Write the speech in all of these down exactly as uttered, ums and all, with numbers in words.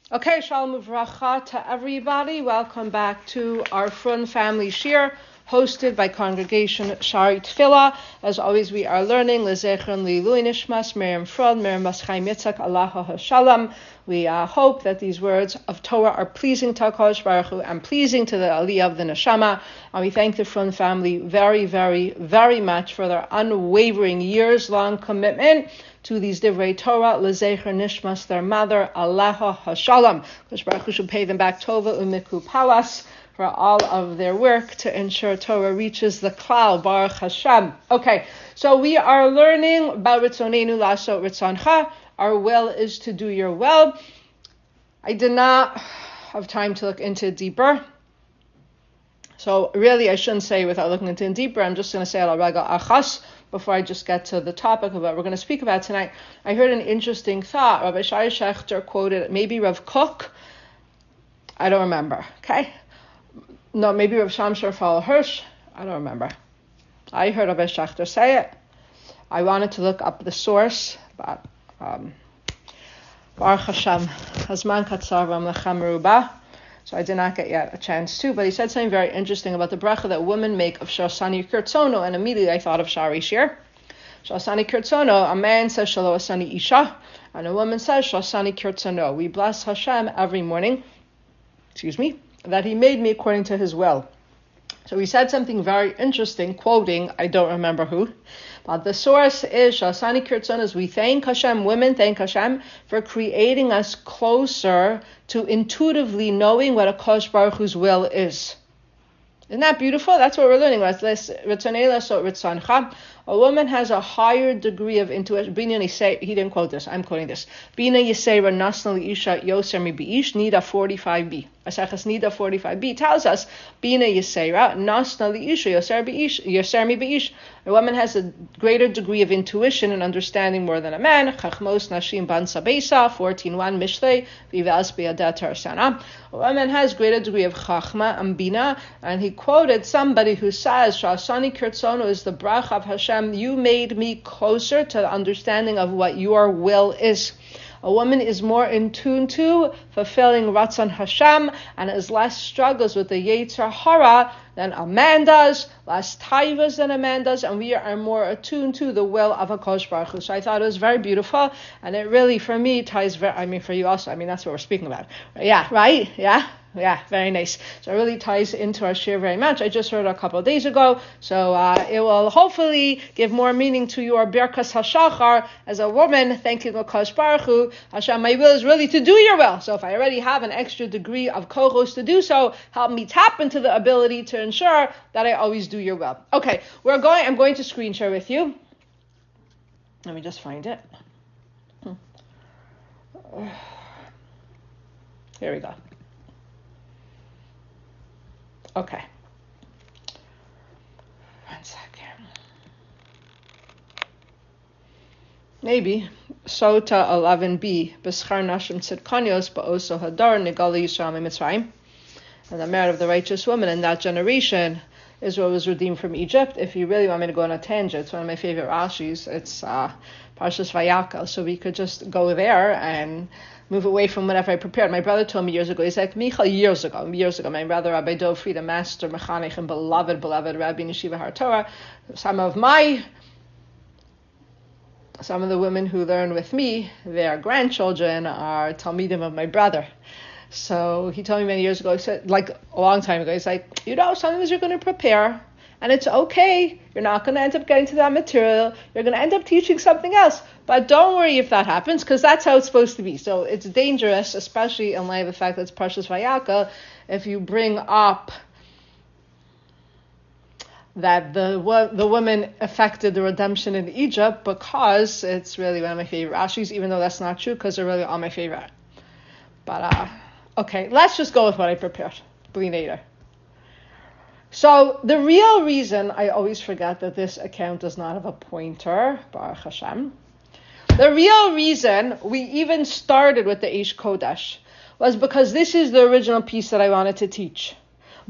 Okay, Shalom Uvracha to everybody. Welcome back to our Frun Family Shir, hosted by Congregation Shari Tefillah. As always, we are learning Lezechron Li'ilui Nishmas Miriam Frun, Miriam Bas Chaim Yitzchak, Alaha HaShalom. We uh, hope that these words of Torah are pleasing to HaKadosh Baruch Hu and pleasing to the Aliyah of the Neshama. And we thank the Frun family very, very, very much for their unwavering years-long commitment to these Divrei Torah, Lezecher Nishmas, their mother, Alaha HaShalom. Kosh Baruch Hu should pay them back Tova Umiku Palas for all of their work to ensure Torah reaches the Klal, Baruch Hashem. Okay, so we are learning about Ritzonenu Laso Ritzoncha. Our will is to do your will. I did not have time to look into it deeper. So really, I shouldn't say without looking into it deeper. I'm just going to say al raga achas before I just get to the topic of what we're going to speak about tonight. I heard an interesting thought. Rabbi Shai Shechter quoted maybe Rav Kook. I don't remember. Okay, no, maybe Rav Shamshar Fal Hirsch. I don't remember. I heard Rabbi Shechter say it. I wanted to look up the source, but um, Baruch Hashem, Hazman Katzar V'Amlechem Merubah. So I did not get yet a chance to, but he said something very interesting about the bracha that women make of Shasani Kirtzono, and immediately I thought of Shari Shir. Shasani Kirtzono, a man says Shalo Asani Isha, and a woman says Shasani Kirtzono. We bless Hashem every morning, excuse me, that he made me according to his will. So he said something very interesting, quoting, I don't remember who, but the source is Shasani Kirtzonos. We thank Hashem, women thank Hashem for creating us closer to intuitively knowing what a Kosh Baruch Hu's will is. Isn't that beautiful? That's what we're learning. A woman has a higher degree of intuition. He didn't quote this. I'm quoting this. Bina Yisera Nasnali Isha Yoser Mi Beish Nida forty-five b. Asachas Nida forty-five b tells us Bina Yisera Nasnali Isha Yoser Beish Yoser Mi Beish. A woman has a greater degree of intuition and understanding more than a man. Chachmos Nashim Ban Sabesa fourteen one Mishlei Vivas Be'adat Tarsana. A woman has greater degree of Chachma and Bina, and he quoted somebody who says Shasani Kirtzono is the bracha of Hashem. You made me closer to the understanding of what your will is. A woman is more in tune to fulfilling Ratzon Hashem and has less struggles with the Yetzer Hara than a man does, less taivas than a man does, and we are more attuned to the will of HaKadosh Baruch Hu. So I thought it was very beautiful, and it really, for me, ties very, I mean, for you also, I mean, that's what we're speaking about. Yeah, right? Yeah? Yeah, very nice. So it really ties into our shir very much. I just heard it a couple of days ago, so uh, it will hopefully give more meaning to your Birkas HaShachar as a woman, thanking HaKadosh Baruch Hu. Hashem, my will is really to do your will. So if I already have an extra degree of kochos to do so, help me tap into the ability to ensure that I always do your will. Okay, we're going. I'm going to screen share with you. Let me just find it. Hmm. Here we go. Okay. One second. Maybe. Sota eleven b. B'schar nashim tzidkanios ba'oso hadar nigali Yisrael mitzrayim. And the merit of the righteous woman in that generation is what was redeemed from Egypt. If you really want me to go on a tangent, it's one of my favorite Rashis. It's uh, Parshas Vayakel. So we could just go there and move away from whatever I prepared. My brother told me years ago, he's like, Michal, years ago, years ago, my brother, Rabbi Dov Frieda, master, mechanich, and beloved, beloved Rabbi Yeshiva Har Torah, some of my, some of the women who learn with me, their grandchildren are Talmidim of my brother. So he told me many years ago, he said, like a long time ago, he's like, you know, sometimes you're going to prepare, and it's okay. You're not going to end up getting to that material. You're going to end up teaching something else. But don't worry if that happens, because that's how it's supposed to be. So it's dangerous, especially in light of the fact that it's Parshas Vayakel, if you bring up that the the woman affected the redemption in Egypt, because it's really one of my favorite Rashis, even though that's not true, because they're really all my favorite. But, uh, okay, let's just go with what I prepared. B'li. So the real reason, I always forget that this account does not have a pointer, Baruch Hashem. The real reason we even started with the Eish Kodesh was because this is the original piece that I wanted to teach.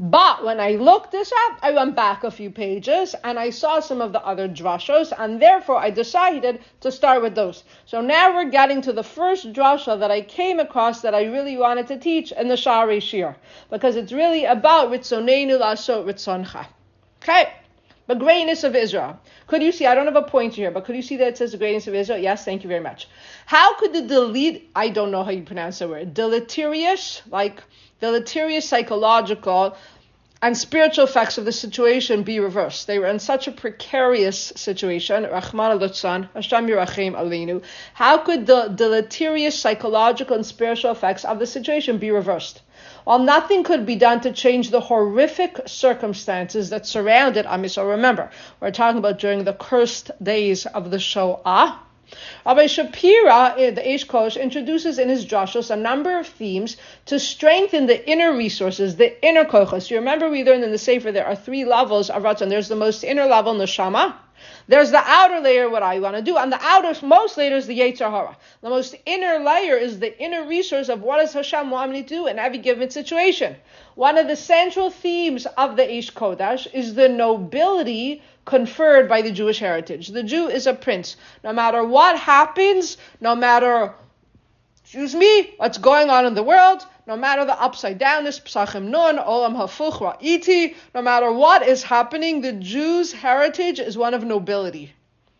But when I looked this up, I went back a few pages and I saw some of the other drashos, and therefore I decided to start with those. So now we're getting to the first drasha that I came across that I really wanted to teach in the Sha'arei Shir, because it's really about Ritzoneinu La'asot Ritzoncha. Okay? The greatness of Israel. Could you see, I don't have a pointer here, but could you see that it says the greatness of Israel? Yes, thank you very much. How could the delete, I don't know how you pronounce the word, deleterious, like deleterious psychological and spiritual effects of the situation be reversed? They were in such a precarious situation. Rahman al-Litzan, Hashem Yirachem Aleinu. How could the deleterious psychological and spiritual effects of the situation be reversed? While nothing could be done to change the horrific circumstances that surrounded Am Yisrael. Remember, we're talking about during the cursed days of the Shoah. Rabbi Shapira, the Eish Kodesh, introduces in his drashos a number of themes to strengthen the inner resources, the inner kochos. You remember we learned in the Sefer there are three levels of Ratzon. There's the most inner level, Neshama. There's the outer layer, what I want to do, and the outermost layer is the Yetzer Hara. The most inner layer is the inner resource of what does Hashem want me to do in every given situation. One of the central themes of the Eish Kodesh is the nobility conferred by the Jewish heritage. The Jew is a prince. No matter what happens, no matter, excuse me, what's going on in the world, no matter the upside downness, Psachim Nun, Olam Hafuch Ra'iti, no matter what is happening, the Jew's heritage is one of nobility.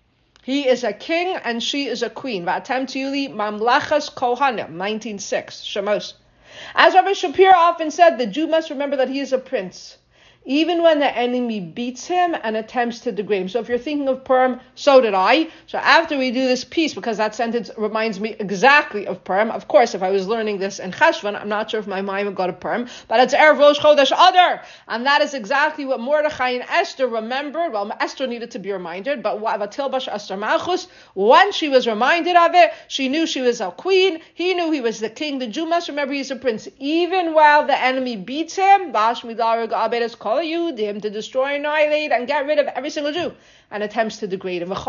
He is a king and she is a queen. Va'atem tiyuli mamlachas kohanim, nineteen six, Shemos. As Rabbi Shapira often said, the Jew must remember that he is a prince, even when the enemy beats him and attempts to degrade him. So if you're thinking of Purim, so did I. So after we do this piece, because that sentence reminds me exactly of Purim, of course, if I was learning this in Cheshvan, I'm not sure if my mind would go to Purim, but it's Erev Rosh Chodesh Adar. And that is exactly what Mordechai and Esther remembered. Well, Esther needed to be reminded, but Vatilbash Esther Malchus, when she was reminded of it, she knew she was a queen, he knew he was the king. The Jew must remember he's a prince. Even while the enemy beats him, to destroy, annihilate, and get rid of every single Jew, and attempts to degrade him. It's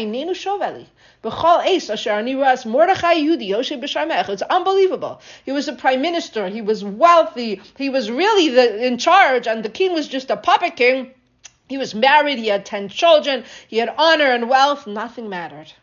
unbelievable. He was a prime minister, he was wealthy, he was really the, in charge, and the king was just a puppet king. He was married, he had ten children, he had honor and wealth. Nothing mattered,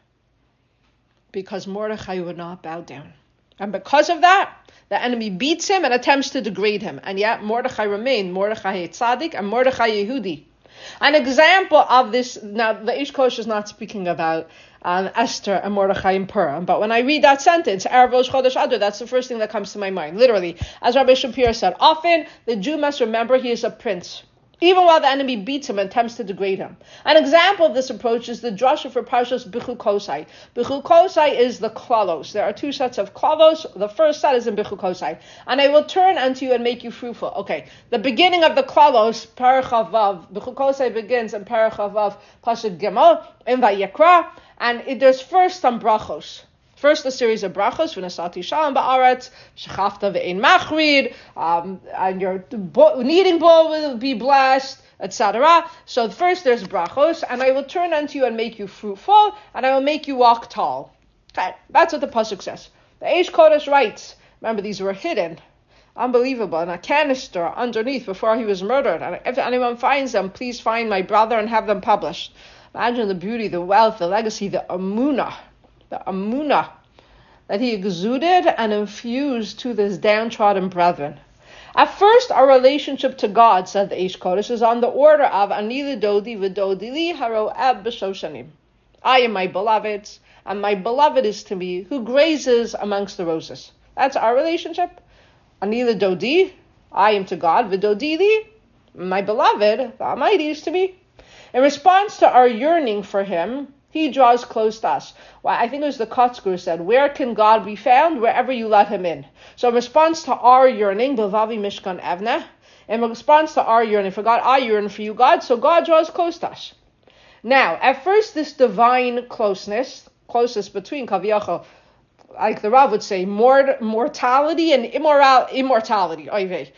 because Mordechai would not bow down. And because of that, the enemy beats him and attempts to degrade him. And yet Mordechai remained Mordechai Tzaddik and Mordechai Yehudi. An example of this, now the Eish Kodesh is not speaking about um, Esther and Mordechai and Purim, but when I read that sentence, Erev Rosh Chodesh Adar, that's the first thing that comes to my mind. Literally, as Rabbi Shapir said, often the Jew must remember he is a prince, even while the enemy beats him and attempts to degrade him. An example of this approach is the drasha for Parshas Bechukosai. Bechukosai is the klalos. There are two sets of klalos. The first set is in Bechukosai. And I will turn unto you and make you fruitful. Okay, the beginning of the klalos, Parachavav, Bechukosai begins in Parachavav, Pasuk Gimel, in Vayikra, and it, there's first some brachos. First, a series of brachos, v'nasati shalom ba'aretz, shechafta ve'ein machrid, um, and your bo- kneading bowl will be blessed, et cetera. So first there's brachos, and I will turn unto you and make you fruitful, and I will make you walk tall. Okay, that's what the pasuk says. The Eish Kodesh writes, remember these were hidden, unbelievable, in a canister underneath before he was murdered. And if anyone finds them, please find my brother and have them published. Imagine the beauty, the wealth, the legacy, the amunah. The amunah that he exuded and infused to this downtrodden brethren. At first, our relationship to God, said the Eish Kodesh, is on the order of Ani l'dodi v'dodi li haro'eb b'shoshanim. I am my beloved, and my beloved is to me, who grazes amongst the roses. That's our relationship. Ani l'dodi, I am to God, v'dodi li, my beloved, the Almighty, is to me. In response to our yearning for him, he draws close to us. Well, I think it was the Kotzker who said, where can God be found? Wherever you let him in. So in response to our yearning, Bilvavi Mishkan Evne, in response to our yearning for God, I yearn for you, God, so God draws close to us. Now, at first, this divine closeness, closeness between Kaviyachal, like the Rav would say, mort- mortality and immoral- immortality. Oy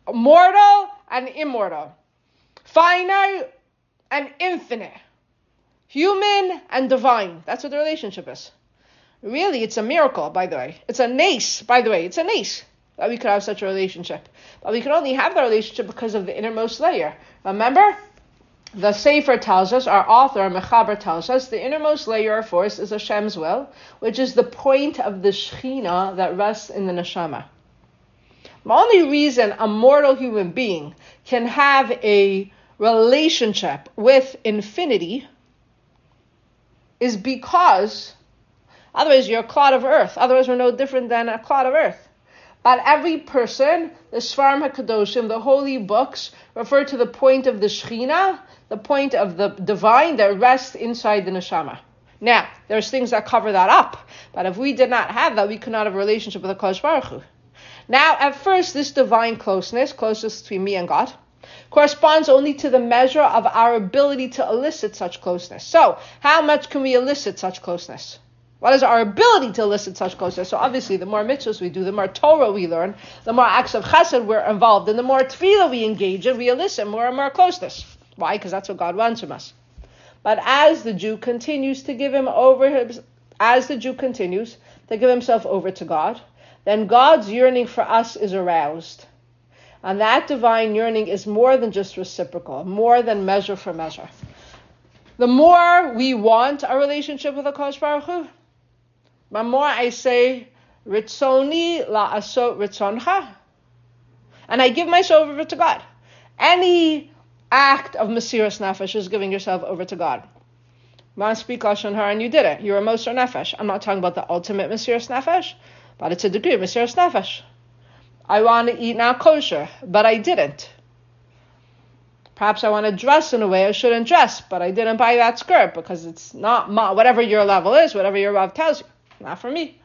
mortal and immortal. Finite and infinite. Human and divine. That's what the relationship is. Really, it's a miracle, by the way. It's a nace, by the way. It's a nace. that we could have such a relationship. But we can only have that relationship because of the innermost layer. Remember? The Sefer tells us, our author, Mechaber, tells us, the innermost layer of force is Hashem's will, which is the point of the Shechina that rests in the Neshama. The only reason a mortal human being can have a relationship with infinity is because, otherwise you're a clod of earth. Otherwise we're no different than a clod of earth. But every person, the Sfarim HaKadoshim, the holy books, refer to the point of the Shechina, the point of the divine that rests inside the Neshama. Now, there's things that cover that up. But if we did not have that, we could not have a relationship with the Kodesh Baruch Hu. Now, at first, this divine closeness, closeness between me and God, corresponds only to the measure of our ability to elicit such closeness. So, how much can we elicit such closeness? What is our ability to elicit such closeness? So obviously, the more mitzvahs we do, the more Torah we learn, the more acts of chesed we're involved in, the more tefillah we engage in, we elicit more and more closeness. Why? Because that's what God wants from us. But as the Jew continues to give him over, his, as the Jew continues to give himself over to God, then God's yearning for us is aroused. And that divine yearning is more than just reciprocal, more than measure for measure. The more we want a relationship with the Kodesh Baruch Hu, the more I say, Ritzoni la'asot ritzoncha, and I give myself over to God. Any act of Mesiras Nefesh is giving yourself over to God. You want to speak Lashon Hara and you did it. You're a Moser Nefesh. I'm not talking about the ultimate Mesiras Nefesh, but it's a degree of Mesiras Nefesh. I want to eat now kosher, but I didn't. Perhaps I want to dress in a way I shouldn't dress, but I didn't buy that skirt because it's not my, whatever your level is, whatever your Rav tells you. Not for me.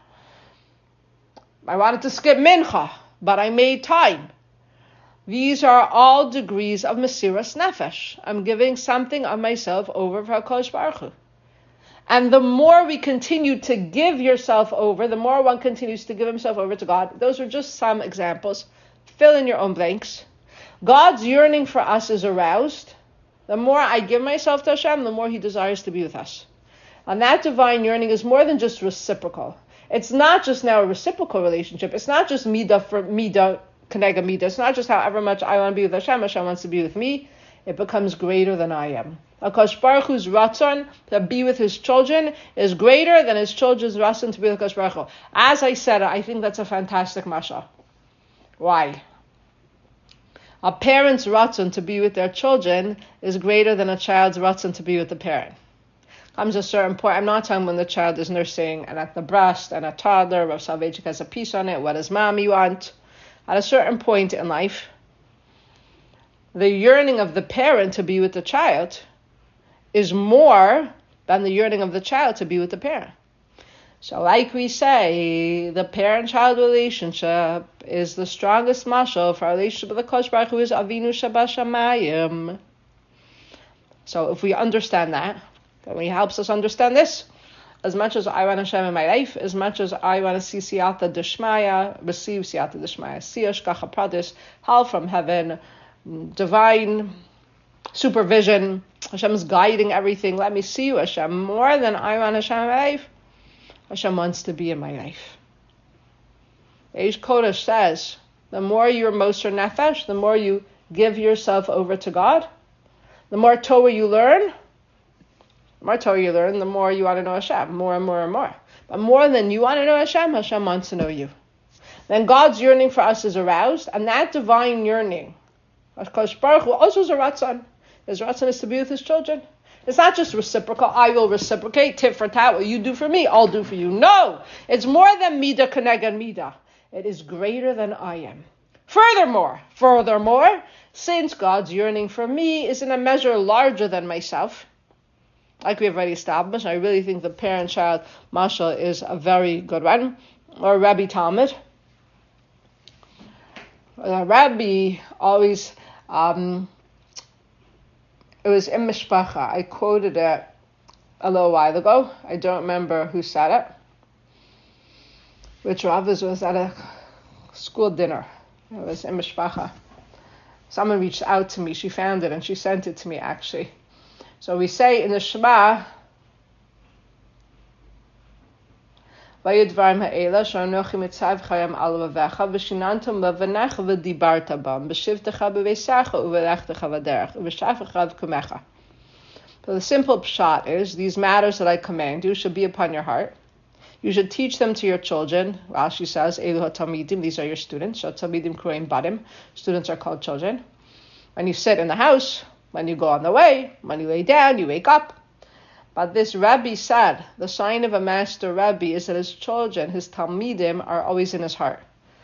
I wanted to skip mincha, but I made time. These are all degrees of Mesiras Nefesh. I'm giving something of myself over for HaKadosh Baruch Hu. And the more we continue to give yourself over, the more one continues to give himself over to God. Those are just some examples. Fill in your own blanks. God's yearning for us is aroused. The more I give myself to Hashem, the more He desires to be with us. And that divine yearning is more than just reciprocal. It's not just now a reciprocal relationship. It's not just midah for midah, kenega midah. It's not just however much I want to be with Hashem, Hashem wants to be with me. It becomes greater than I am. HaKadosh Baruch Hu's ratzon to be with His children is greater than His children's ratzon to be with HaKadosh Baruch Hu. As I said, I think that's a fantastic mashal. Why? A parent's ratzon to be with their children is greater than a child's ratzon to be with the parent. Comes a certain point, I'm not talking when the child is nursing and at the breast and a toddler, Rav Soloveitchik has a piece on it, what does mommy want? At a certain point in life, the yearning of the parent to be with the child is more than the yearning of the child to be with the parent. So like we say, the parent-child relationship is the strongest mashal for our relationship with the Kodesh Baruch Hu is Avinu Shabashamayim. So if we understand that, then He helps us understand this. As much as I want Hashem in my life, as much as I want to see Siyata Deshmaya, receive Siyata Deshmaya, see Ashkacha Pradis, help from heaven, divine supervision, Hashem is guiding everything. Let me see you, Hashem. More than I want Hashem in my life, Hashem wants to be in my life. Eish Kodesh says, the more you're Moser Nefesh, the more you give yourself over to God, the more Torah you learn, the more Torah you learn, the more you want to know Hashem, more and more and more. But more than you want to know Hashem, Hashem wants to know you. Then God's yearning for us is aroused, and that divine yearning, HaKadosh Baruch Hu also is a ratzon. His ratzon is to be with His children. It's not just reciprocal, I will reciprocate, tit for tat, what you do for me, I'll do for you. No! It's more than midah keneged midah. It is greater than I am. Furthermore, furthermore, since God's yearning for me is in a measure larger than myself, like we have already established, I really think the parent-child mashal is a very good one, or Rabbi Talmud. The Rabbi always, um, it was in Mishpacha. I quoted it a little while ago. I don't remember who said it. Which Rav was at a school dinner. It was in Mishpacha. Someone reached out to me. She found it and she sent it to me actually. So we say in the Shema, Vayidvarim ha'ela sha'anochi mitzavchayim al vavecha v'shinantam levanecha v'dibarta bam b'shivtecha b'veisecha u'v'lechtecha v'derech u'v'shafecha v'kumecha. So the simple pshat is, these matters that I command you should be upon your heart. You should teach them to your children. Rashi says, Elu ha'talmidim, these are your students. Ha'talmidim kruim badim, students are called children. When you sit in the house, when you go on the way, when you lay down, you wake up. But this Rabbi said, the sign of a master Rabbi is that his children, his talmidim, are always in his heart.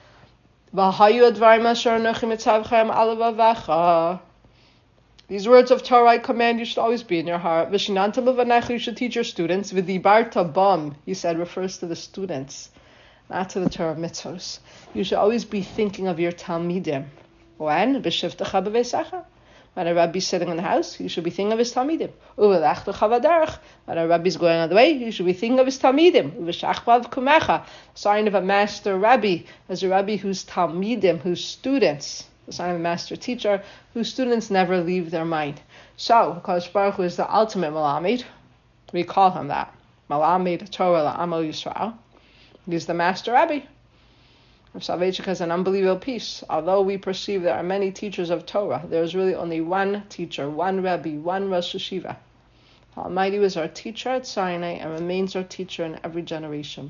These words of Torah I command you should always be in your heart. You should teach your students. V'dibarta bam, he said, refers to the students, not to the Torah mitzvos. You should always be thinking of your talmidim. When? B'shivtecha b'veisecha. When a rabbi is sitting in the house, you should be thinking of his talmidim. U'v'lechtecha v'derech. When a rabbi is going on the way, you should be thinking of his talmidim. U'v'shachva v'kumecha. Sign of a master rabbi is a rabbi whose talmidim, whose students, the sign of a master teacher, whose students never leave their mind. So, HaKadosh Baruch Hu is the ultimate Malamed. We call him that. Malamed Torah la'amal Yisrael. He's the master rabbi. Soloveitchik has an unbelievable piece. Although we perceive there are many teachers of Torah, there is really only one teacher, one Rebbe, one Rosh Yeshiva. Almighty was our teacher at Sinai and remains our teacher in every generation.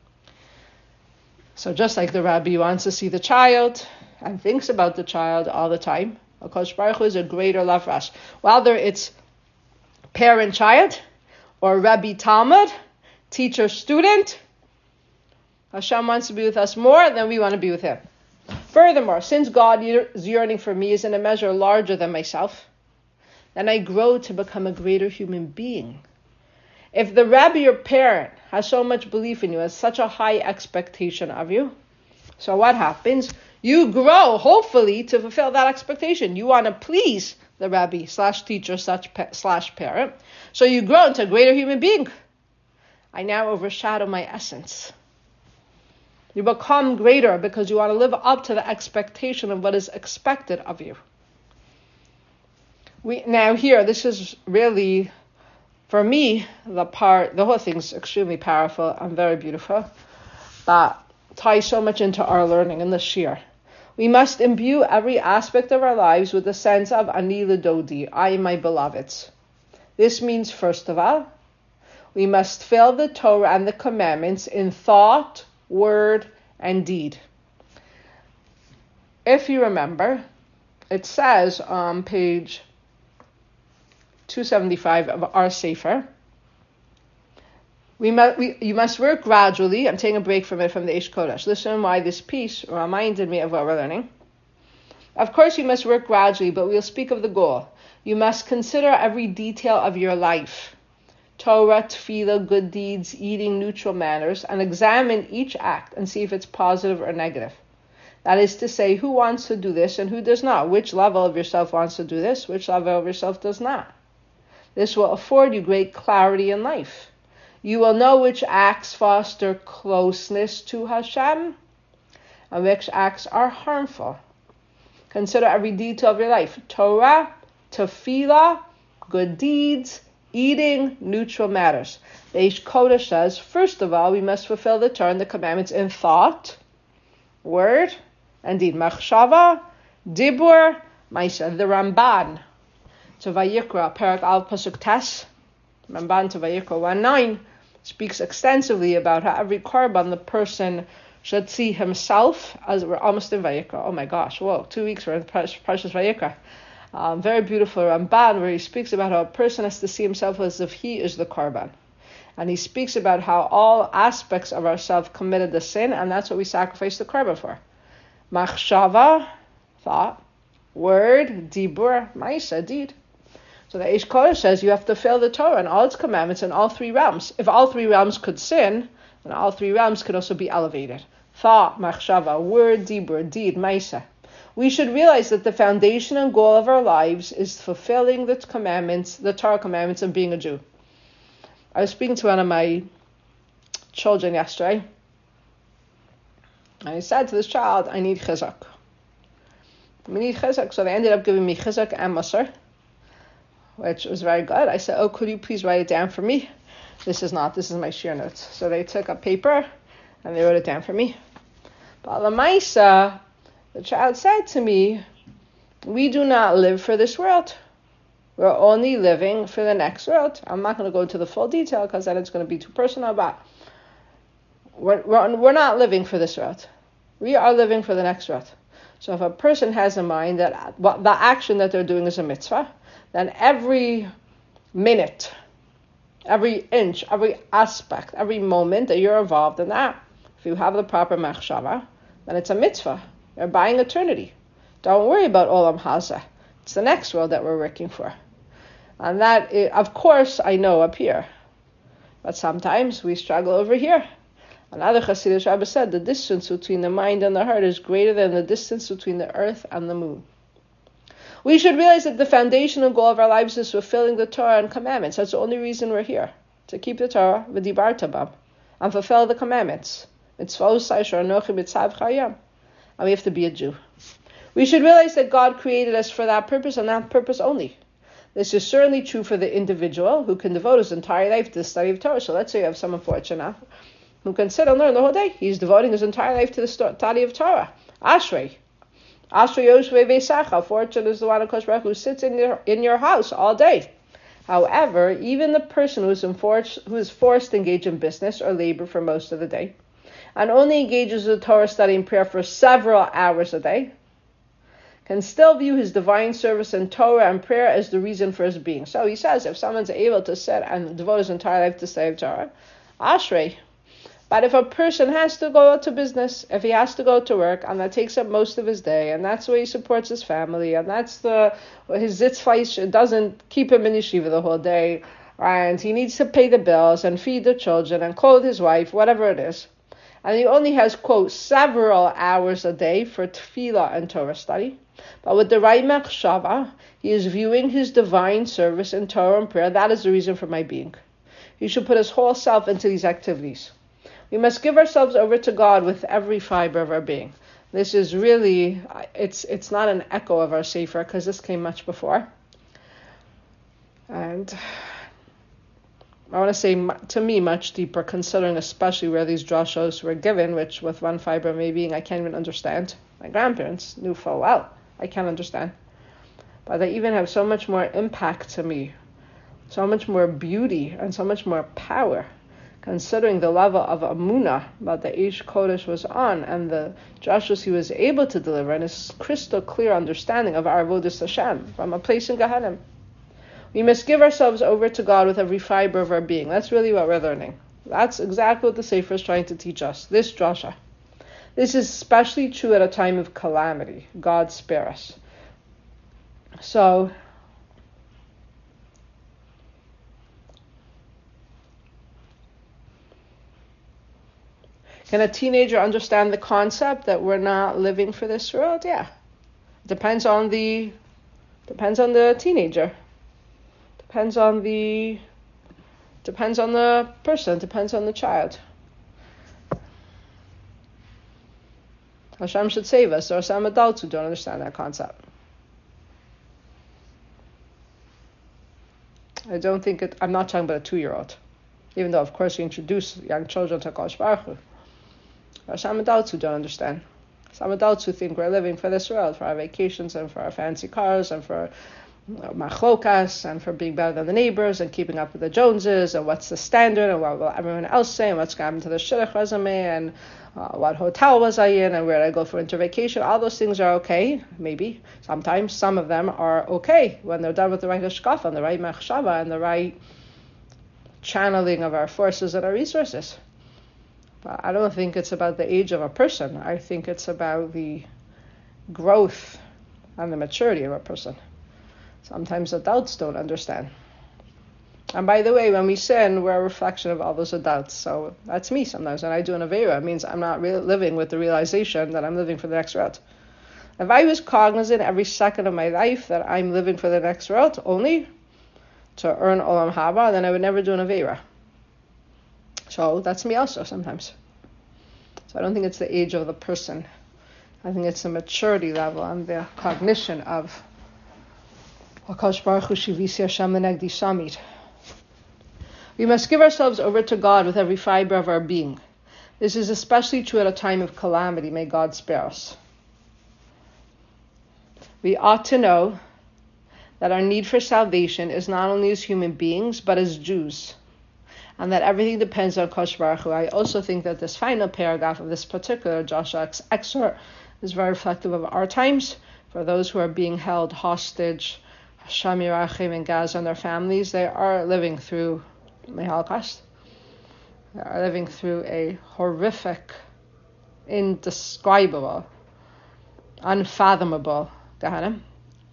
So just like the Rabbi wants to see the child and thinks about the child all the time, HaKadosh Baruch Hu is a greater lavrash. Whether it's parent-child or Rabbi-Talmud, teacher-student, Hashem wants to be with us more than we want to be with him. Furthermore, since God's yearning for me is in a measure larger than myself, then I grow to become a greater human being. If the Rabbi, your parent, has so much belief in you, has such a high expectation of you, so what happens? You grow, hopefully, to fulfill that expectation. You want to please the Rabbi slash teacher slash parent, so you grow into a greater human being. I now overshadow my essence. You become greater because you want to live up to the expectation of what is expected of you. We now here, this is really, for me, the part, the whole thing is extremely powerful and very beautiful, that ties so much into our learning in this year. We must imbue every aspect of our lives with the sense of Ani L'Dodi, I my beloveds. This means, first of all, we must fill the Torah and the commandments in thought, word, and deed. If you remember, it says on page two seventy-five of our Sefer, we must, we, you must work gradually. I'm taking a break from it from the Eish Kodesh. Listen why this piece reminded me of what we're learning. Of course, you must work gradually, but we'll speak of the goal. You must consider every detail of your life. Torah, tefillah, good deeds, eating, neutral manners, and examine each act and see if it's positive or negative. That is to say, who wants to do this and who does not? Which level of yourself wants to do this? Which level of yourself does not? This will afford you great clarity in life. You will know which acts foster closeness to Hashem and which acts are harmful. Consider every detail of your life. Torah, tefillah, good deeds, eating, neutral matters. The Eish Kodesh says, first of all, we must fulfill the Torah and the commandments in thought, word, and deed. Machshava, dibur, maisa. The Ramban to Vayikra, Parak Al Pasuk Tes, Ramban to Vayikra one nine, speaks extensively about how every korban the person should see himself as we're almost in Vayikra. Oh my gosh, whoa, two weeks we're in Parshas Vayikra. Um, very beautiful Ramban where he speaks about how a person has to see himself as if he is the korban. And he speaks about how all aspects of ourselves committed the sin, and that's what we sacrifice the korban for. Machshava, thought, word, dibur, maisa, deed. So the Eish Kodesh says you have to fill the Torah and all its commandments in all three realms. If all three realms could sin, then all three realms could also be elevated. Thought, machshava, word, dibur, deed, maisa. We should realize that the foundation and goal of our lives is fulfilling the commandments, the Torah commandments, and being a Jew. I was speaking to one of my children yesterday, and I said to this child, I need chizuk. I need chizuk. So they ended up giving me chizuk and musar, which was very good. I said, oh, could you please write it down for me? This is not, this is my shir notes. So they took a paper and they wrote it down for me. But Lamaisa, the child said to me, we do not live for this world. We're only living for the next world. I'm not going to go into the full detail because then it's going to be too personal, but we're, we're, we're not living for this world. We are living for the next world. So if a person has in mind that what the action that they're doing is a mitzvah, then every minute, every inch, every aspect, every moment that you're involved in that, if you have the proper machshava, then it's a mitzvah. You're buying eternity. Don't worry about Olam Hazeh. It's the next world that we're working for. And that, of course, I know up here. But sometimes we struggle over here. Another Hasidic Rebbe said the distance between the mind and the heart is greater than the distance between the earth and the moon. We should realize that the foundational goal of our lives is fulfilling the Torah and commandments. That's the only reason we're here. To keep the Torah, v'dibarta bam, and fulfill the commandments. And we have to be a Jew. We should realize that God created us for that purpose and that purpose only. This is certainly true for the individual who can devote his entire life to the study of Torah. So let's say you have someone fortunate enough who can sit and learn the whole day. He's devoting his entire life to the study of Torah. Ashrei. Ashrei Yoshvei Veisacha. Fortunate is the one who sits in your, in your house all day. However, even the person who is, enforced, who is forced to engage in business or labor for most of the day, and only engages in Torah study and prayer for several hours a day, can still view his divine service in Torah and prayer as the reason for his being. So he says, if someone's able to sit and devote his entire life to study of Torah, Ashrei. But if a person has to go out to business, if he has to go to work, and that takes up most of his day, and that's the way he supports his family, and that's the his zitzfleisch doesn't keep him in yeshiva the whole day, and he needs to pay the bills and feed the children and clothe his wife, whatever it is, and he only has, quote, several hours a day for tefillah and Torah study, but with the right machshava, he is viewing his divine service in Torah and prayer. That is the reason for my being. He should put his whole self into these activities. We must give ourselves over to God with every fiber of our being. This is really, it's it's not an echo of our Sefer, because this came much before. And I want to say, to me, much deeper, considering especially where these drashos were given, which with one fiber of my being, I can't even understand. My grandparents knew full well. I can't understand. But they even have so much more impact to me, so much more beauty, and so much more power, considering the level of Amunah that the Eish Kodesh was on and the drashos he was able to deliver and his crystal clear understanding of our Avodas Hashem from a place in Gehenim. We must give ourselves over to God with every fiber of our being. That's really what we're learning. That's exactly what the Sefer is trying to teach us, this drasha. This is especially true at a time of calamity. God spare us. So, can a teenager understand the concept that we're not living for this world? Yeah. Depends on the depends on the teenager. Depends on the depends on the person, depends on the child. Hashem should save us. There are some adults who don't understand that concept. I don't think it I'm not talking about a two-year-old. Even though of course we introduce young children to Kodesh Baruch Hu. There are some adults who don't understand. Some adults who think we're living for this world, for our vacations and for our fancy cars and for machlokas and for being better than the neighbors and keeping up with the Joneses and what's the standard and what will everyone else say and what's going to happen to the shidduch resume and uh, what hotel was I in and where did I go for winter vacation. All those things are okay, maybe. Sometimes some of them are okay when they're done with the right hashkafa and the right machshava and the right channeling of our forces and our resources. But I don't think it's about the age of a person. I think it's about the growth and the maturity of a person. Sometimes adults don't understand. And by the way, when we sin, we're a reflection of all those adults. So that's me sometimes. When I do an Avera, it means I'm not re- living with the realization that I'm living for the next world. If I was cognizant every second of my life that I'm living for the next world only to earn Olam Haba, then I would never do an Avera. So that's me also sometimes. So I don't think it's the age of the person. I think it's the maturity level and the cognition of HaKadosh Baruch Hu Shivisi Hashem L'Negdi Shamid. We must give ourselves over to God with every fiber of our being. This is especially true at a time of calamity. May God spare us. We ought to know that our need for salvation is not only as human beings, but as Jews, and that everything depends on Kosh Baruch Hu. I also think that this final paragraph of this particular Joshua excerpt is very reflective of our times. For those who are being held hostage, Hashem Yirachem in Gaza and their families, they are living through the Holocaust. They are living through a horrific, indescribable, unfathomable Gehenna.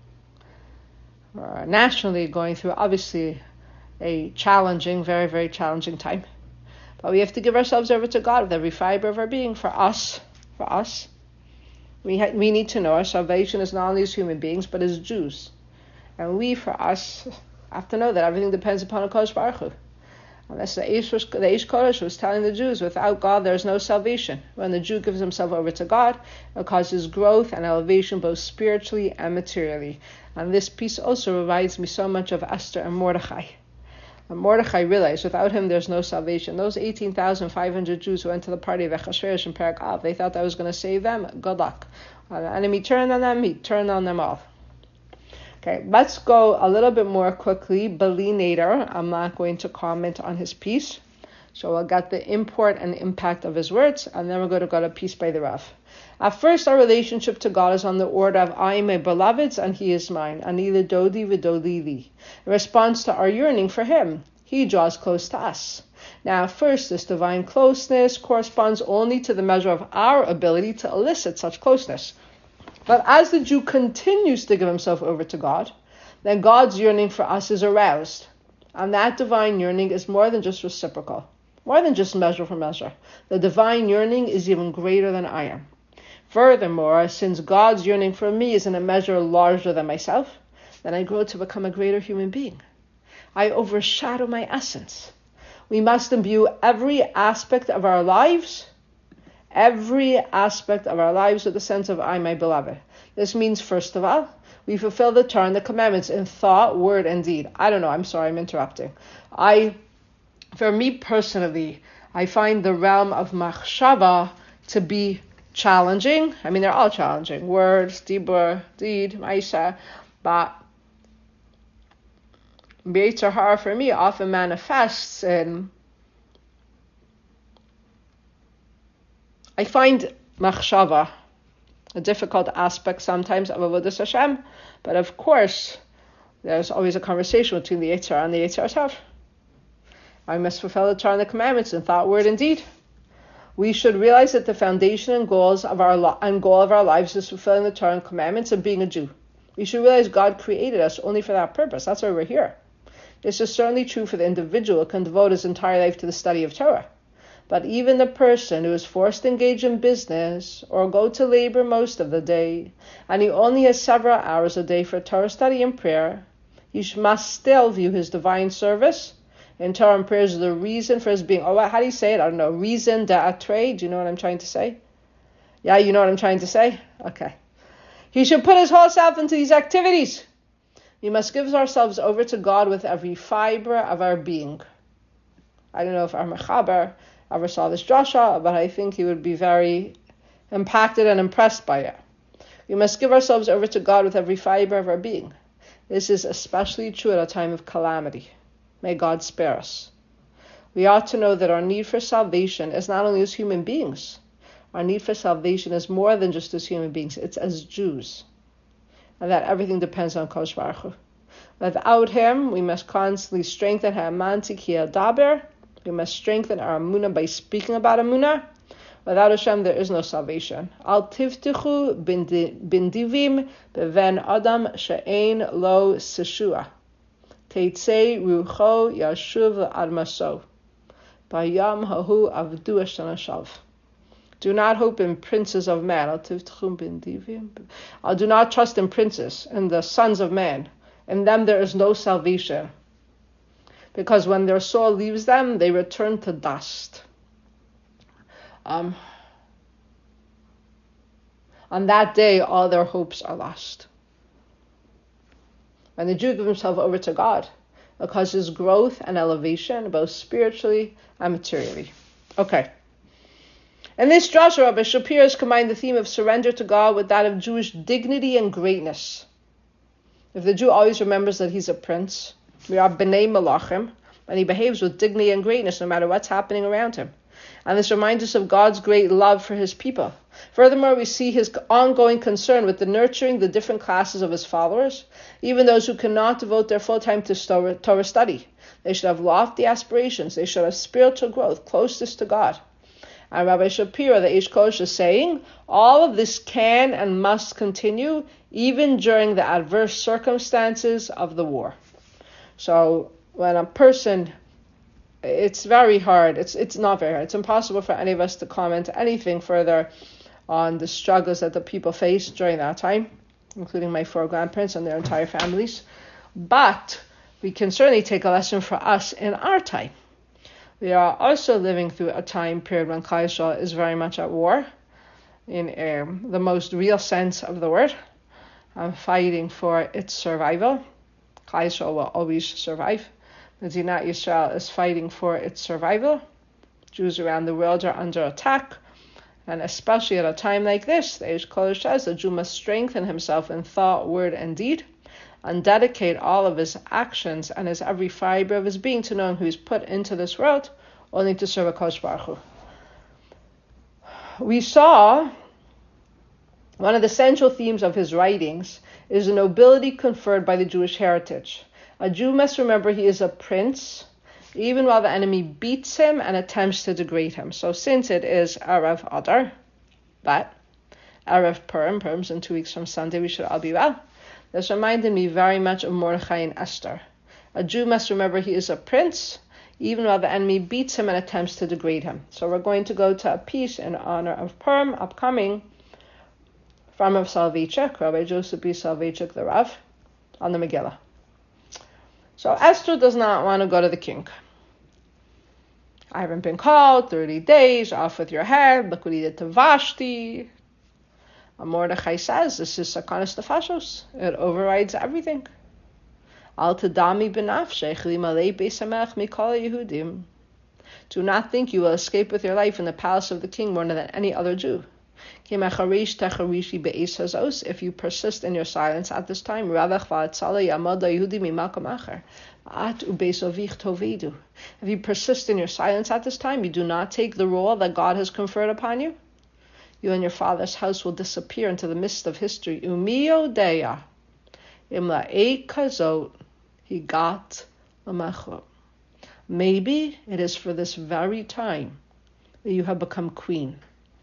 We're nationally going through, obviously, a challenging, very, very challenging time. But we have to give ourselves over to God with every fiber of our being. For us, for us, we ha- we need to know our salvation is not only as human beings, but as Jews. And we, for us, have to know that everything depends upon HaKadosh Baruch Hu. And that's the Eish Kodesh was telling the Jews, without God there is no salvation. When the Jew gives himself over to God, it causes growth and elevation both spiritually and materially. And this piece also reminds me so much of Esther and Mordechai. And Mordechai realized without him there's no salvation. Those eighteen thousand five hundred Jews who went to the party of Achashverosh and Perek Av, they thought that was going to save them. Good luck. When the enemy turned on them, he turned on them all. Okay, let's go a little bit more quickly. Bali Nader, I'm not going to comment on his piece. So we'll get the import and impact of his words, and then we're going to go to piece by the Rav. At first, our relationship to God is on the order of I am my beloved's and he is mine. Ani l'dodi v'dodi li. In response to our yearning for him, he draws close to us. Now, at first, this divine closeness corresponds only to the measure of our ability to elicit such closeness. But as the Jew continues to give himself over to God, then God's yearning for us is aroused. And that divine yearning is more than just reciprocal, more than just measure for measure. The divine yearning is even greater than I am. Furthermore, since God's yearning for me is in a measure larger than myself, then I grow to become a greater human being. I overshadow my essence. We must imbue every aspect of our lives Every aspect of our lives with the sense of I, my beloved. This means, first of all, we fulfill the Torah and the commandments in thought, word, and deed. I don't know, I'm sorry, I'm interrupting. I, for me personally, I find the realm of machshava to be challenging. I mean, they're all challenging. Words, dibur, deed, maisha. But Yetzer Hara for me often manifests in I find machshava a difficult aspect sometimes of Avodas Hashem, but of course, there's always a conversation between the Yetzer Hara and the Yetzer Tov. I must fulfill the Torah and the commandments in thought, word, and deed. We should realize that the foundation and goals of our lo- and goal of our lives is fulfilling the Torah and commandments and being a Jew. We should realize God created us only for that purpose. That's why we're here. This is certainly true for the individual who can devote his entire life to the study of Torah. But even the person who is forced to engage in business or go to labor most of the day, and he only has several hours a day for Torah study and prayer, he must still view his divine service in Torah and prayer as the reason for his being. Oh, how do you say it? I don't know. Reason d'atre. Do you know what I'm trying to say? Yeah, you know what I'm trying to say? Okay. He should put his whole self into these activities. We must give ourselves over to God with every fiber of our being. I don't know if our mechaber ever saw this drasha, but I think he would be very impacted and impressed by it. We must give ourselves over to God with every fiber of our being. This is especially true at a time of calamity. May God spare us. We ought to know that our need for salvation is not only as human beings. Our need for salvation is more than just as human beings. It's as Jews. And that everything depends on Kosh Baruch Hu. Without him, we must constantly strengthen Ha'aman Tikia Daber. We must strengthen our Amunah by speaking about Amunah. Without Hashem, there is no salvation. Al tivtichu bin divim beven adam she'ein lo seshua. Teitzei rucho yashuv admaso. Bayam hahu avdu ashanashav. Do not hope in princes of man. Al tivtichu bin divim. I do not trust in princes and the sons of man. In them there is no salvation. Because when their soul leaves them, they return to dust. Um, on that day, all their hopes are lost. When the Jew gives himself over to God, It causes growth and elevation, both spiritually and materially. Okay. In this drasha, Rabbi Shapiro has combined the theme of surrender to God with that of Jewish dignity and greatness. If the Jew always remembers that he's a prince, we are b'nei malachim, and he behaves with dignity and greatness no matter what's happening around him. And this reminds us of God's great love for his people. Furthermore, we see his ongoing concern with the nurturing the different classes of his followers, even those who cannot devote their full time to Torah study. They should have lofty aspirations. They should have spiritual growth, closeness to God. And Rabbi Shapiro, the Eish Kodesh, is saying, all of this can and must continue even during the adverse circumstances of the war. So when a person, it's very hard, it's it's not very hard, it's impossible for any of us to comment anything further on the struggles that the people faced during that time, including my four grandparents and their entire families. But we can certainly take a lesson for us in our time. We are also living through a time period when Klal Yisrael is very much at war, in um, the most real sense of the word, and fighting for its survival. Klal Yisrael will always survive. Medinat Yisrael is fighting for its survival. Jews around the world are under attack, and especially at a time like this, the Eish Kodesh says the Jew must strengthen himself in thought, word, and deed, and dedicate all of his actions and his every fiber of his being to knowing who he's put into this world, only to serve HaKadosh Baruch Hu. We saw one of the central themes of his writings is the nobility conferred by the Jewish heritage. A Jew must remember he is a prince, even while the enemy beats him and attempts to degrade him. So since it is Erev Adar, but Erev Purim, Purim's in two weeks from Sunday, we should all be well. This reminded me very much of Mordechai and Esther. A Jew must remember he is a prince, even while the enemy beats him and attempts to degrade him. So we're going to go to a piece in honor of Purim, upcoming, from Rav Soloveitchik, Rabbi Joseph B. Soloveitchik, the Rav, on the Megillah. So Esther does not want to go to the king. I haven't been called, thirty days, off with your head, look what he did to Vashti. And Mordechai says, this is Sakanas Nefashos. It overrides everything. Al tadami b'nafshech limalei beis hamech mikol Yehudim. Do not think you will escape with your life in the palace of the king more than any other Jew. If you persist in your silence at this time, if you persist in your silence at this time, you do not take the role that God has conferred upon you, you and your father's house will disappear into the mist of history. Maybe it is for this very time that you have become queen.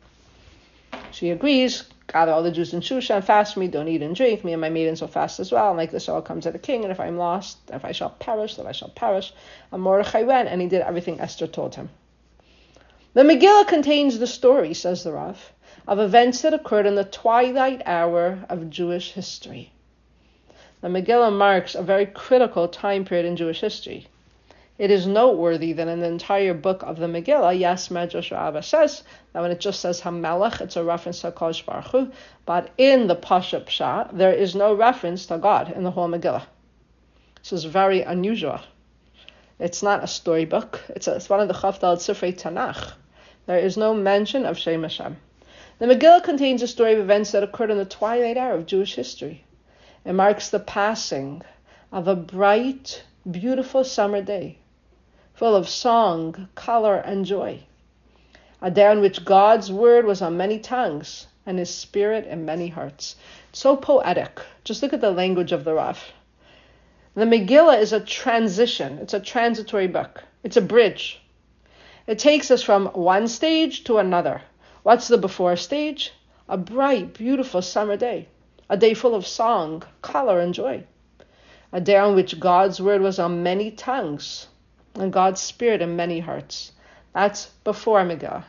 She agrees, gather all the Jews in Shushan, fast for me, don't eat and drink, me and my maidens will fast as well, and like this all comes to the king, and if I'm lost, if I shall perish, then I shall perish. And Mordechai went, and he did everything Esther told him. The Megillah contains the story, says the Rav, of events that occurred in the twilight hour of Jewish history. The Megillah marks a very critical time period in Jewish history. It is noteworthy that in the entire book of the Megillah, yes, Medrash Rabbah says that when it just says HaMelech, it's a reference to HaKadosh Baruch Hu, but in the Pasha Pshat, there is no reference to God in the whole Megillah. This is very unusual. It's not a storybook. It's, a, it's one of the Chavdal Sifrei Tanakh. There is no mention of Shem Hashem. The Megillah contains a story of events that occurred in the twilight hour of Jewish history. It marks the passing of a bright, beautiful summer day, full of song, color, and joy. A day on which God's word was on many tongues and his spirit in many hearts. So poetic. Just look at the language of the Rav. The Megillah is a transition. It's a transitory book. It's a bridge. It takes us from one stage to another. What's the before stage? A bright, beautiful summer day. A day full of song, color, and joy. A day on which God's word was on many tongues and God's spirit in many hearts. That's before Megillah.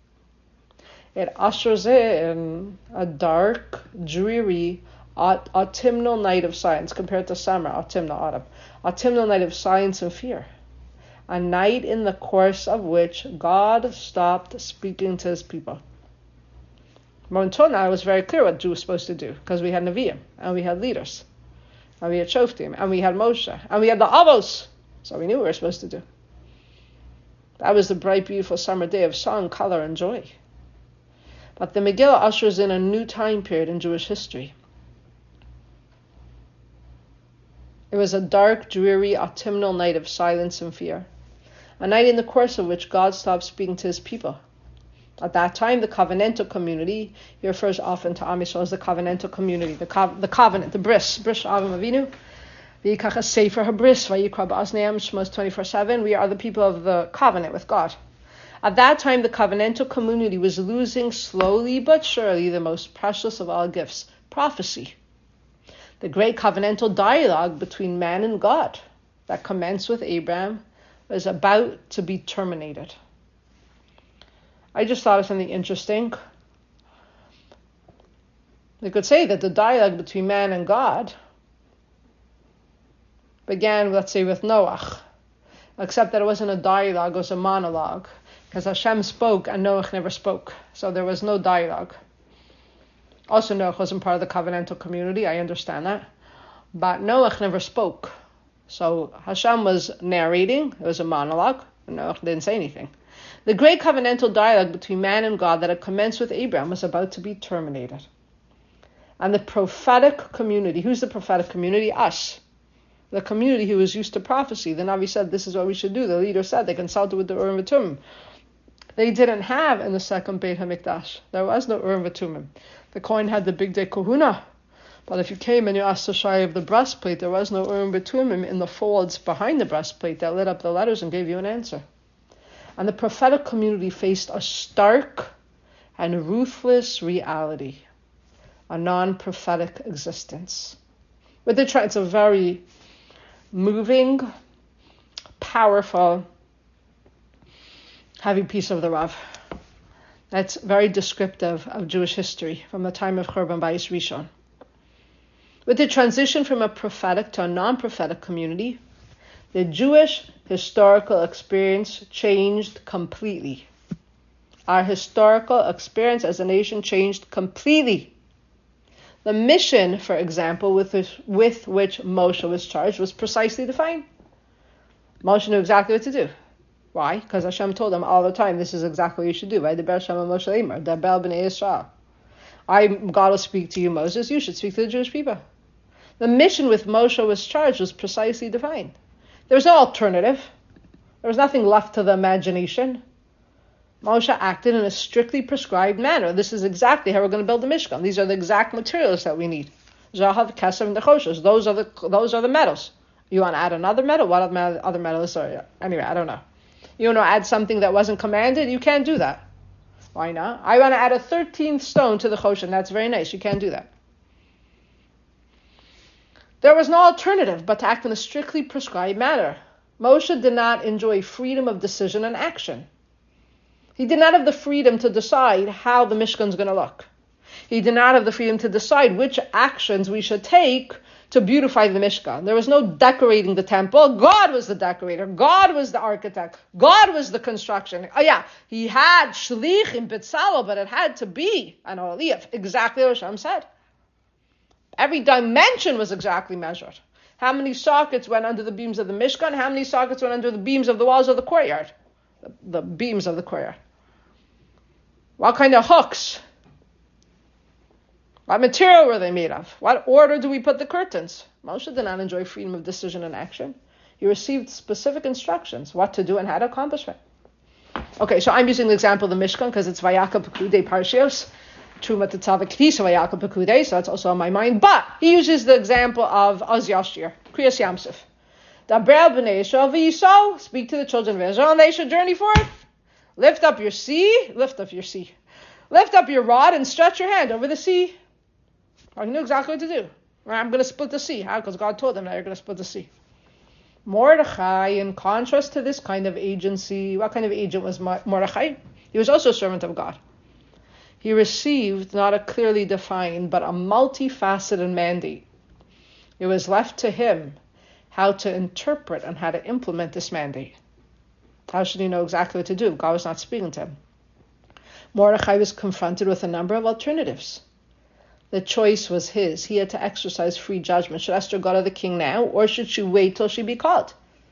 It ushers in a dark, dreary, aut- autumnal night of silence compared to summer, autumnal, autumn. Autumnal night of silence and fear. A night in the course of which God stopped speaking to his people. Until now, it was very clear what Jews were supposed to do, because we had Nevi'im, and we had leaders, and we had Shoftim, and we had Moshe, and we had the Avos. So we knew what we were supposed to do. That was the bright, beautiful summer day of song, color, and joy. But the Megillah ushers in a new time period in Jewish history. It was a dark, dreary, autumnal night of silence and fear, a night in the course of which God stopped speaking to his people. At that time, the covenantal community, he refers often to Am Yisrael as the covenantal community, the, co- the covenant, the bris, bris Avim Avinu, v'yikach sefer habris, v'yikra ba'azneim, Shmos twenty-four seven, we are the people of the covenant with God. At that time, the covenantal community was losing slowly but surely the most precious of all gifts, prophecy. The great covenantal dialogue between man and God that commenced with Abraham was about to be terminated. I just thought of something interesting. They could say that the dialogue between man and God began, let's say, with Noach, except that it wasn't a dialogue, it was a monologue, because Hashem spoke and Noach never spoke, so there was no dialogue. Also, Noach wasn't part of the covenantal community, I understand that, but Noach never spoke. So Hashem was narrating, it was a monologue, and Noach didn't say anything. The great covenantal dialogue between man and God that had commenced with Abraham was about to be terminated. And the prophetic community, who's the prophetic community? Us. The community who was used to prophecy. The Navi said, this is what we should do. The leader said, they consulted with the Urim v'Tumim. They didn't have in the second Beit HaMikdash. There was no Urim v'Tumim. The Kohen had the big day Kohuna. But if you came and you asked the Shai of the breastplate, there was no Urim v'Tumim in the folds behind the breastplate that lit up the letters and gave you an answer. And the prophetic community faced a stark and ruthless reality, a non-prophetic existence. But they try, it's a very moving, powerful, heavy piece of the Rav. That's very descriptive of Jewish history from the time of Churban Bayis Rishon. With the transition from a prophetic to a non-prophetic community, the Jewish historical experience changed completely. Our historical experience as a nation changed completely. The mission, for example, with which, with which Moshe was charged was precisely defined. Moshe knew exactly what to do. Why? Because Hashem told him all the time, this is exactly what you should do. Right? I, God will speak to you, Moses. You should speak to the Jewish people. The mission with Moshe was charged was precisely defined. There was no alternative. There was nothing left to the imagination. Moshe acted in a strictly prescribed manner. This is exactly how we're going to build the Mishkan. These are the exact materials that we need. Zahav, Kesef, and Nechoshes. Those are the those are the metals. You want to add another metal? What other metals are you? Anyway, I don't know. You want to add something that wasn't commanded? You can't do that. Why not? I want to add a thirteenth stone to the Choshen. That's very nice. You can't do that. There was no alternative but to act in a strictly prescribed manner. Moshe did not enjoy freedom of decision and action. He did not have the freedom to decide how the Mishkan is going to look. He did not have the freedom to decide which actions we should take to beautify the Mishkan. There was no decorating the temple. God was the decorator. God was the architect. God was the construction. Oh yeah, he had shlich in Betzalel, but it had to be an Aliyah, exactly what Hashem said. Every dimension was exactly measured. How many sockets went under the beams of the Mishkan? How many sockets went under the beams of the walls of the courtyard? The, the beams of the courtyard. What kind of hooks? What material were they made of? What order do we put the curtains? Moshe did not enjoy freedom of decision and action. He received specific instructions, what to do and how to accomplish it. Okay, so I'm using the example of the Mishkan because it's Vayakal Pekudei Parshios. Truma Tetzaveh K'tisha Vayakal Pekudei, so that's also on my mind. But he uses the example of Az Yashir, Kriyas Yamsuf. Daber b'nei Yisrael v'yisrael, speak to the children of Israel, and they should journey forth. Lift up your sea, lift up your sea. Lift up your rod and stretch your hand over the sea. I knew exactly what to do. I'm going to split the sea. How? Because God told them that you're going to split the sea. Mordechai, in contrast to this kind of agency, what kind of agent was Mordechai? He was also a servant of God. He received not a clearly defined, but a multifaceted mandate. It was left to him how to interpret and how to implement this mandate. How should he know exactly what to do? God was not speaking to him. Mordechai was confronted with a number of alternatives. The choice was his. He had to exercise free judgment. Should Esther go to the king now, or should she wait till she be called?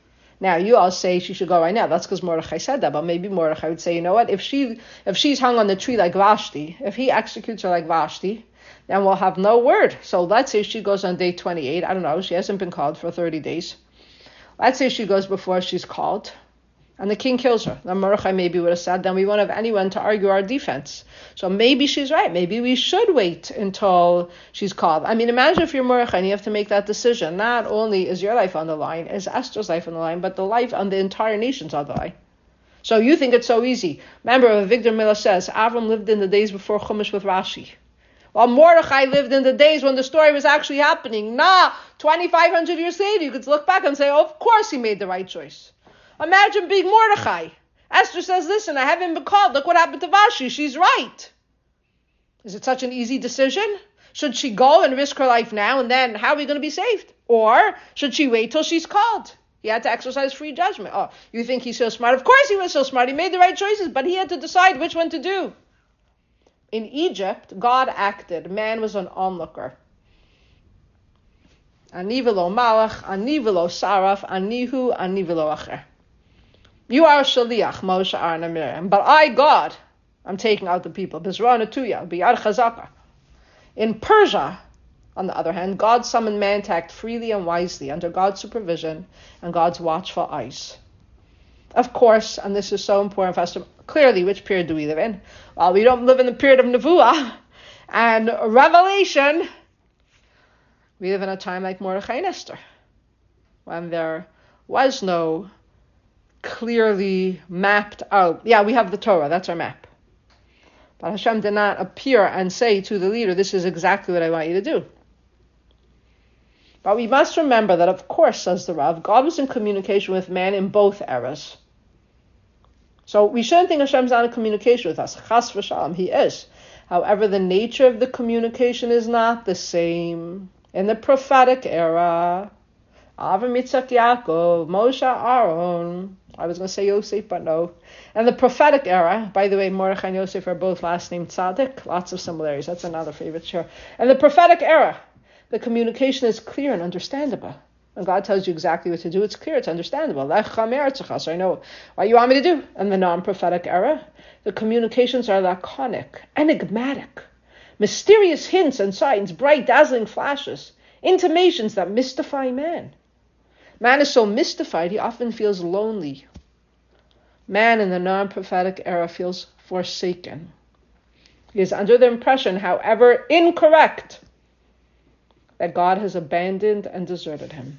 Now, you all say she should go right now. That's because Mordechai said that. But maybe Mordechai would say, you know what? If she, if she's hung on the tree like Vashti, if he executes her like Vashti, then we'll have no word. So let's say she goes on day twenty-eight. I don't know. She hasn't been called for thirty days. Let's say she goes before she's called, and the king kills her. Then Mordechai maybe would have said, then we won't have anyone to argue our defense. So maybe she's right. Maybe we should wait until she's called. I mean, imagine if you're Mordechai and you have to make that decision. Not only is your life on the line, is Esther's life on the line, but the life on the entire nation's on the line. So you think it's so easy. Remember, Victor Miller says, Avram lived in the days before Chumash with Rashi. While Mordechai lived in the days when the story was actually happening. Nah, twenty-five hundred years later, you could look back and say, oh, of course he made the right choice. Imagine being Mordechai. Esther says, listen, I haven't been called. Look what happened to Vashti. She's right. Is it such an easy decision? Should she go and risk her life now, and then how are we going to be saved? Or should she wait till she's called? He had to exercise free judgment. Oh, you think he's so smart? Of course he was so smart. He made the right choices, but he had to decide which one to do. In Egypt, God acted. Man was an onlooker. Ani v'lo malach, ani v'lo saraf, anihu, ani v'lo acher. You are a shaliach, Moshe, Aaron, and Miriam. But I, God, I'm taking out the people. Bizra netuya, biyad chazaka. In Persia, on the other hand, God summoned man to act freely and wisely under God's supervision and God's watchful eyes. Of course, and this is so important for us to clearly, which period do we live in? Well, we don't live in the period of Nevuah and Revelation. We live in a time like Mordechai and Esther, when there was no clearly mapped out. Yeah, we have the Torah, that's our map. But Hashem did not appear and say to the leader, this is exactly what I want you to do. But we must remember that, of course, says the Rav, God was in communication with man in both eras. So we shouldn't think Hashem's not in communication with us. Chas v'shalom, He is. However, the nature of the communication is not the same. In the prophetic era, Avram, Yitzchak, Yaakov, Moshe, Aaron, I was going to say Yosef, but no. And the prophetic era, by the way, Mordechai and Yosef are both last name Tzaddik, lots of similarities. That's another favorite share. And the prophetic era, the communication is clear and understandable. When God tells you exactly what to do, it's clear, it's understandable. So I know what you want me to do. In the non-prophetic era, the communications are laconic, enigmatic, mysterious hints and signs, bright, dazzling flashes, intimations that mystify man. Man is so mystified, he often feels lonely. Man in the non-prophetic era feels forsaken. He is under the impression, however incorrect, that God has abandoned and deserted him.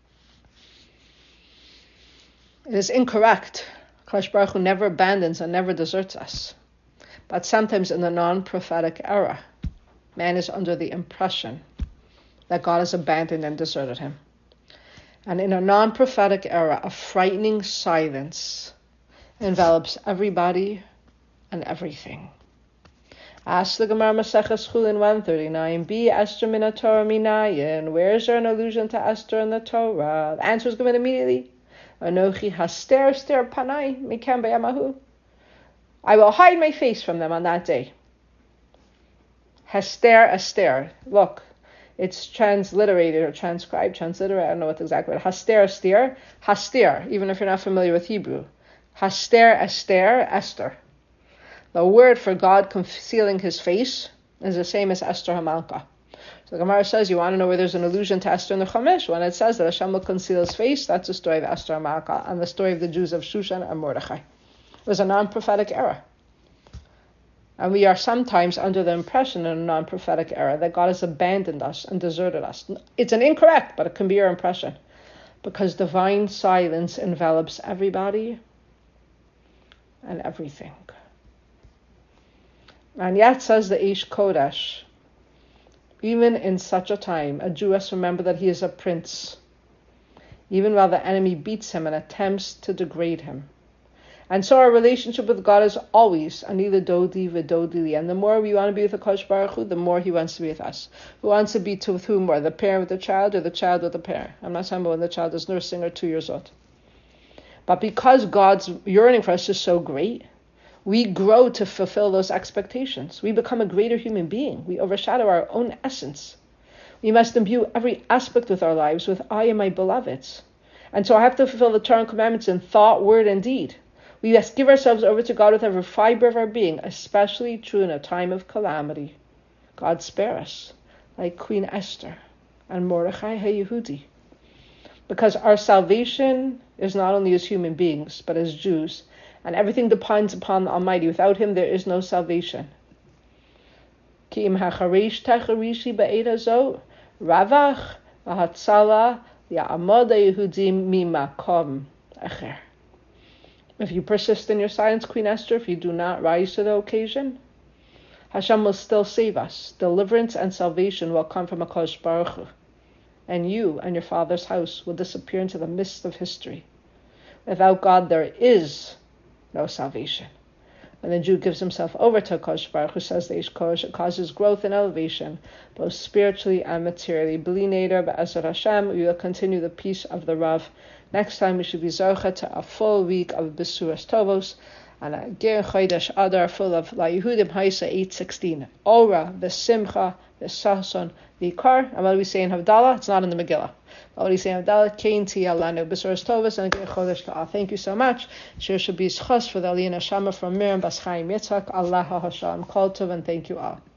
It is incorrect. Kadosh Baruch Hu never abandons and never deserts us. But sometimes in the non-prophetic era, man is under the impression that God has abandoned and deserted him. And in a non-prophetic era, a frightening silence envelops everybody and everything. Ask the Gemara Maseches Chulin one thirty-nine b, Esther min Torah minayin. Where is there an allusion to Esther in the Torah? The answer is given immediately. Anochi haster ster panai mikem b'yamahu. I will hide my face from them on that day. Hester, Esther. Look, it's transliterated or transcribed, transliterated, I don't know what exactly. Haster, Esther, Haster, even if you're not familiar with Hebrew. Haster, Esther, Esther. The word for God concealing his face is the same as Esther Hamalka. So the Gemara says, you want to know where there's an allusion to Esther in the Chumash? When it says that Hashem will conceal his face, that's the story of Esther Hamalka and the story of the Jews of Shushan and Mordechai. It was a non-prophetic era. And we are sometimes under the impression in a non-prophetic era that God has abandoned us and deserted us. It's an incorrect, but it can be your impression. Because divine silence envelops everybody and everything. And yet, says the Eish Kodesh, even in such a time, a Jew has to remember that he is a prince, even while the enemy beats him and attempts to degrade him. And so our relationship with God is always anila dodi v'dodili. And the more we want to be with the Kadosh Baruch Hu, the more he wants to be with us. Who wants to be to, with whom more? The parent with the child or the child with the parent? I'm not talking about when the child is nursing or two years old. But because God's yearning for us is so great, we grow to fulfill those expectations. We become a greater human being. We overshadow our own essence. We must imbue every aspect of our lives with I and my beloveds. And so I have to fulfill the Torah and commandments in thought, word, and deed. We must give ourselves over to God with every fiber of our being, especially true in a time of calamity. God spare us, like Queen Esther and Mordechai HaYehudi. Because our salvation is not only as human beings, but as Jews, and everything depends upon the Almighty. Without Him, there is no salvation. Ki im hacharish techarishi ba'ed hazo, ravach v'hatzala ya'amod HaYehudim mimakom acher. If you persist in your silence, Queen Esther, if you do not rise to the occasion, Hashem will still save us. Deliverance and salvation will come from HaKadosh Baruch Hu. And you and your father's house will disappear into the mist of history. Without God, there is no salvation. When the Jew gives himself over to HaKadosh Baruch Hu, says the Ish Kodesh, it causes growth and elevation, both spiritually and materially. B'li neder be'ezrat Hashem, we will continue the peace of the Rav. Next time we should be zocha to a full week of Besuras Tovos, and a Ger Chodesh Adar full of La Yehudim Haisa eight sixteen. Ora, v'simcha, v'sason, v'ikar. And what do we say in Havdalah? It's not in the Megillah. What do we say in Havdalah? Kein tiyah lanu Besuras Tovos and Ger Chodesh Ta'ah. Thank you so much. Shir should be schos for the Aliyah Neshama from Miriam Bas Chaim Yitzhak. Allah HaShalom Kol Tov, and thank you all.